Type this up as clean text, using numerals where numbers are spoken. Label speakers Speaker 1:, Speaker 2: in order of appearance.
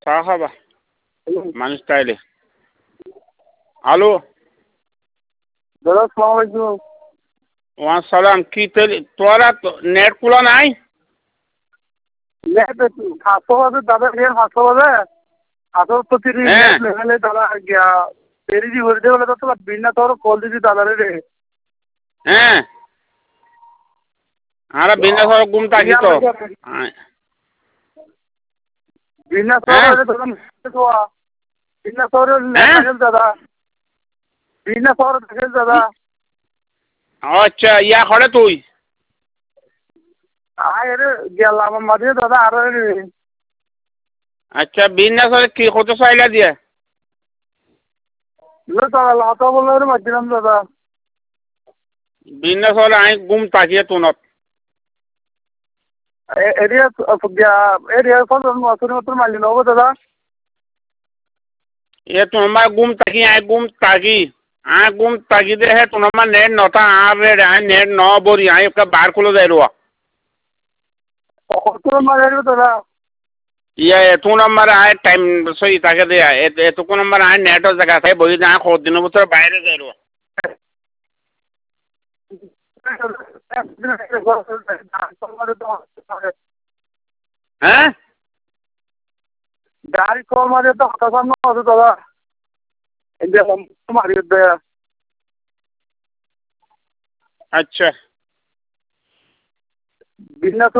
Speaker 1: চাহ খাবা মানুষ তাইলে হ্যালো
Speaker 2: দাদা আসসালামু আলাইকুম।
Speaker 1: ওয়াসালাম কি তোরা নেট খোলা নাই
Speaker 2: নেট 500 বাজে দাদা গিয়ে 500 বাজে 500 প্রতিদিন
Speaker 1: হ্যাঁ
Speaker 2: নেট লেখালে দাদা গিয়া পেরিজি ভরে দেবে তো বিনা তোর কল দিছি দাদারে রে
Speaker 1: হ্যাঁ আরে বিনা সর ঘুম থাকি তো
Speaker 2: বিনা
Speaker 1: হ্যাঁ
Speaker 2: তোর দাদা বিনা তোর
Speaker 1: হ্যাঁ
Speaker 2: লেখা দাদা বিনা তোর দেখে দাদা
Speaker 1: আচ্ছা ইয়া করে তুই
Speaker 2: আরে গেলাম মাঝে দাদা আর
Speaker 1: আচ্ছা বিনা সর কি কত চাইলা দিয়ে
Speaker 2: দাদা লাতা বলে মারছিলাম দাদা
Speaker 1: বিনা সর আই ঘুম থাকিয়ে তুনত
Speaker 2: এরিয়া এরিয়া কোন নতুন নতুন মারলি নেবো দাদা
Speaker 1: ये तुम्हारा गुम ताकि आए गुम ताकि गुम ताकि दे है तुम्हारा नेट नौता आ रे आए नेट नौ बोरी आए इसका बाहर खुलो दे रुआ
Speaker 2: কত মারে দাদা
Speaker 1: ये तू नंबर आए टाइम सही ताकि दे ये तू को नंबर आए नेट और जगह से बोली जहाँ खोद दिनों में तो बाहर दे रुआ हैं
Speaker 2: গাড়ি কল মারে তো হঠাৎ আছে দাদা গেলাম মারিয়ে দেয়া
Speaker 1: अच्छा
Speaker 2: বিনা